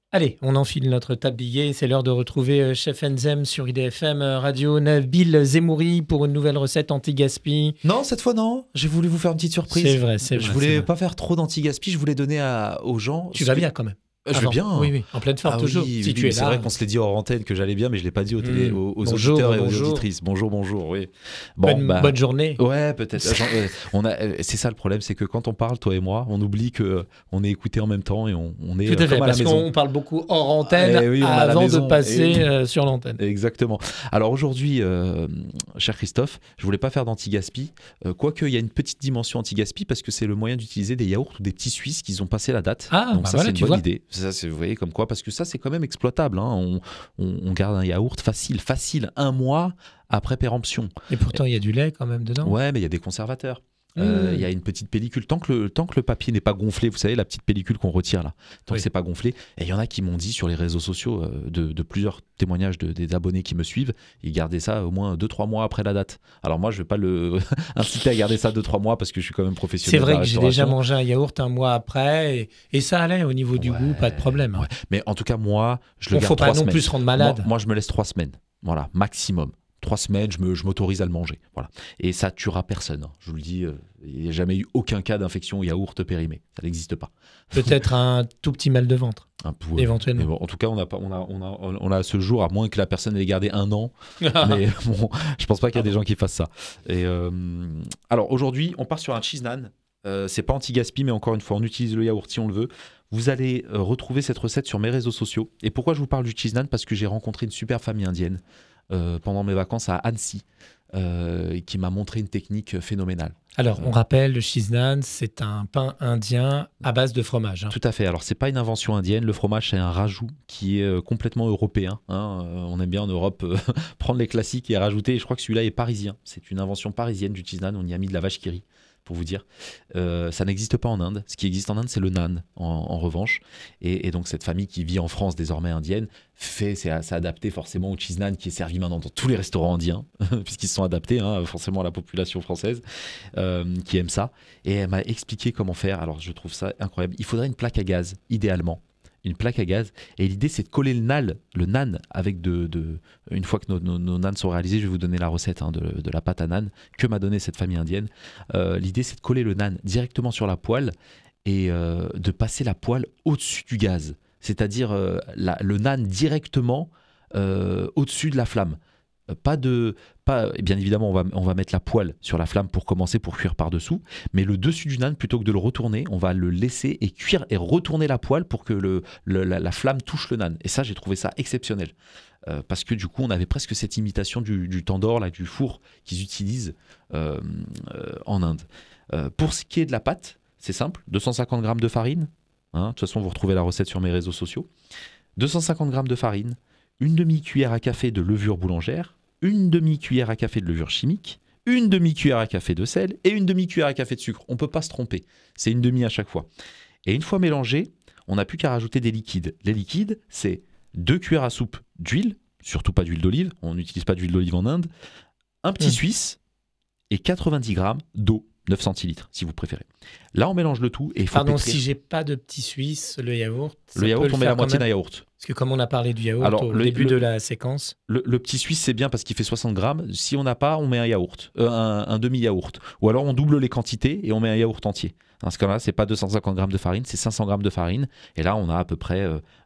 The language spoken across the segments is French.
Allez, on enfile notre tablier. C'est l'heure de retrouver Chef Enzem sur IDFM Radio. Nabil Zemouri pour une nouvelle recette anti-gaspi. Non, cette fois non. J'ai voulu vous faire une petite surprise. C'est vrai, c'est vrai. Je voulais pas faire trop d'anti-gaspi. Je voulais donner aux gens. Tu vas bien quand même. Je vais bien. Oui, en pleine forme toujours. Oui, si tu es c'est là. vrai qu'on se l'est dit hors antenne que j'allais bien, mais je l'ai pas dit aux bonjour, auditeurs et aux bonjour. auditrices. Bonjour, oui. Bonne journée. Ouais, peut-être. C'est ça le problème, c'est que quand on parle, toi et moi, on oublie que on est écouté en même temps et on est tout à fait, comme à la parce maison. qu'on parle beaucoup hors antenne oui, avant de passer sur l'antenne. Exactement. Alors aujourd'hui, cher Christophe, je voulais pas faire d'anti-gaspi, quoique il y a une petite dimension anti-gaspi parce que c'est le moyen d'utiliser des yaourts ou des petits Suisses qui ont passé la date. Donc ça, c'est une bonne idée. Ça, vous voyez comme quoi, parce que ça, c'est quand même exploitable. Hein. On garde un yaourt facile, 1 mois après péremption. Et pourtant, il y a du lait quand même dedans. Ouais, mais il y a des conservateurs. Il y a une petite pellicule. Tant que le papier n'est pas gonflé, vous savez, la petite pellicule qu'on retire là, tant que c'est pas gonflé. Et il y en a qui m'ont dit sur les réseaux sociaux, de plusieurs témoignages des abonnés qui me suivent, ils gardaient ça au moins 2-3 mois après la date. Alors moi, je vais pas le inciter à garder ça 2-3 mois parce que je suis quand même professionnel. C'est vrai que j'ai déjà mangé un yaourt 1 mois après et ça allait au niveau du goût, pas de problème. Ouais. Mais en tout cas, moi, je le garde 3 semaines. Faut pas non plus se rendre malade. Moi, je me laisse 3 semaines. Voilà, maximum. 3 semaines, je m'autorise à le manger. Voilà. Et ça tuera personne. Hein. Je vous le dis, il n'y a jamais eu aucun cas d'infection yaourt périmé. Ça n'existe pas. Peut-être un tout petit mal de ventre. Éventuellement. Bon, en tout cas, on a à ce jour, à moins que la personne ait gardé 1 an. Mais bon, je pense pas qu'il y a des gens qui fassent ça. Et alors aujourd'hui, on part sur un cheese naan. C'est pas anti-gaspi, mais encore une fois, on utilise le yaourt si on le veut. Vous allez retrouver cette recette sur mes réseaux sociaux. Et pourquoi je vous parle du cheese naan ? Parce que j'ai rencontré une super famille indienne pendant mes vacances à Annecy, qui m'a montré une technique phénoménale. Alors, on rappelle, le cheese naan, c'est un pain indien à base de fromage. Hein. Tout à fait. Alors, c'est pas une invention indienne. Le fromage, c'est un rajout qui est complètement européen. Hein. On aime bien en Europe prendre les classiques et rajouter. Et je crois que celui-là est parisien. C'est une invention parisienne du cheese naan. On y a mis de la vache qui rit, pour vous dire. Ça n'existe pas en Inde. Ce qui existe en Inde, c'est le naan, en revanche. Et donc, cette famille qui vit en France, désormais indienne, c'est adapté forcément au cheese naan qui est servi maintenant dans tous les restaurants indiens, puisqu'ils se sont adaptés forcément à la population française qui aime ça. Et elle m'a expliqué comment faire. Alors, je trouve ça incroyable. Il faudrait une plaque à gaz, idéalement. Une plaque à gaz. Et l'idée, c'est de coller le naan avec une fois que nos naans sont réalisés, je vais vous donner la recette de la pâte à naan que m'a donnée cette famille indienne. L'idée, c'est de coller le naan directement sur la poêle et de passer la poêle au-dessus du gaz. C'est-à-dire le naan directement au-dessus de la flamme. Bien évidemment, on va mettre la poêle sur la flamme pour commencer, pour cuire par-dessous, mais le dessus du naan, plutôt que de le retourner, on va le laisser et cuire et retourner la poêle pour que la flamme touche le naan. Et ça, j'ai trouvé ça exceptionnel. Parce que du coup, on avait presque cette imitation du tandoor, là, du four qu'ils utilisent en Inde. Pour ce qui est de la pâte, c'est simple, 250 g de farine. Hein, de toute façon, vous retrouvez la recette sur mes réseaux sociaux. 250 g de farine, une demi-cuillère à café de levure boulangère, une demi-cuillère à café de levure chimique, une demi-cuillère à café de sel et une demi-cuillère à café de sucre. On ne peut pas se tromper. C'est une demi à chaque fois. Et une fois mélangé, on n'a plus qu'à rajouter des liquides. Les liquides, c'est 2 cuillères à soupe d'huile, surtout pas d'huile d'olive, on n'utilise pas d'huile d'olive en Inde, un petit suisse et 90 g d'eau. 9 centilitres, si vous préférez. Là, on mélange le tout et il faut pétrir. Si j'ai pas de petit suisse, le yaourt... Le yaourt, on met la moitié d'un yaourt. Parce que comme on a parlé du yaourt au début de la séquence... Le petit suisse, c'est bien parce qu'il fait 60 grammes. Si on n'a pas, on met un yaourt, un demi-yaourt. Ou alors, on double les quantités et on met un yaourt entier. Dans ce cas-là, c'est pas 250 grammes de farine, c'est 500 grammes de farine. Et là, on a à peu près,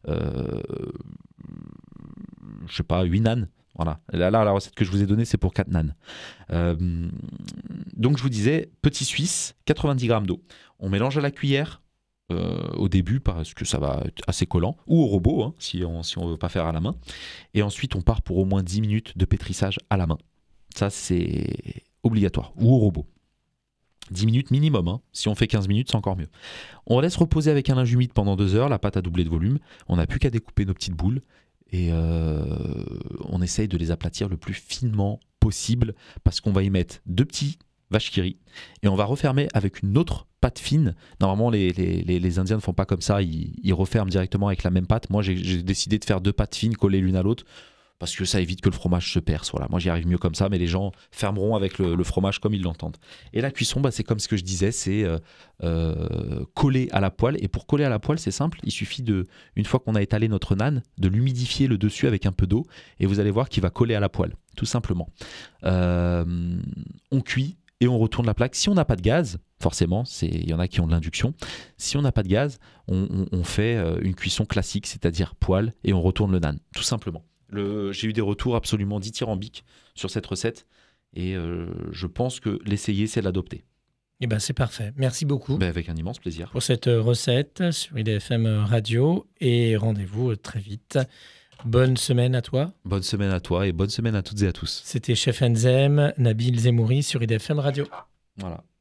8 naans. Voilà. Là, la recette que je vous ai donnée, c'est pour 4 naans. Donc, je vous disais, petit suisse, 90 grammes d'eau. On mélange à la cuillère au début parce que ça va être assez collant, ou au robot, si on ne veut pas faire à la main. Et ensuite, on part pour au moins 10 minutes de pétrissage à la main. Ça, c'est obligatoire. Ou au robot. 10 minutes minimum. Si on fait 15 minutes, c'est encore mieux. On laisse reposer avec un linge humide pendant 2 heures. La pâte a doublé de volume. On n'a plus qu'à découper nos petites boules. Et on essaye de les aplatir le plus finement possible parce qu'on va y mettre 2 petits vaches qui rient et on va refermer avec une autre pâte fine. Normalement, les Indiens ne font pas comme ça, ils referment directement avec la même pâte. Moi, j'ai décidé de faire 2 pâtes fines collées l'une à l'autre parce que ça évite que le fromage se perce. Voilà, moi j'y arrive mieux comme ça, mais les gens fermeront avec le fromage comme ils l'entendent. Et la cuisson, c'est comme ce que je disais, c'est coller à la poêle. Et pour coller à la poêle, c'est simple, il suffit une fois qu'on a étalé notre naan, de l'humidifier le dessus avec un peu d'eau, et vous allez voir qu'il va coller à la poêle, tout simplement. On cuit et on retourne la plaque. Si on n'a pas de gaz, forcément, il y en a qui ont de l'induction. Si on n'a pas de gaz, on fait une cuisson classique, c'est-à-dire poêle, et on retourne le naan, tout simplement. J'ai eu des retours absolument dithyrambiques sur cette recette, et je pense que l'essayer, c'est l'adopter. Eh ben, c'est parfait. Merci beaucoup. Avec un immense plaisir. Pour cette recette sur IDFM Radio, et rendez-vous très vite. Bonne semaine à toi. Bonne semaine à toi et bonne semaine à toutes et à tous. C'était Chef Enzem, Nabil Zemouri sur IDFM Radio. Voilà.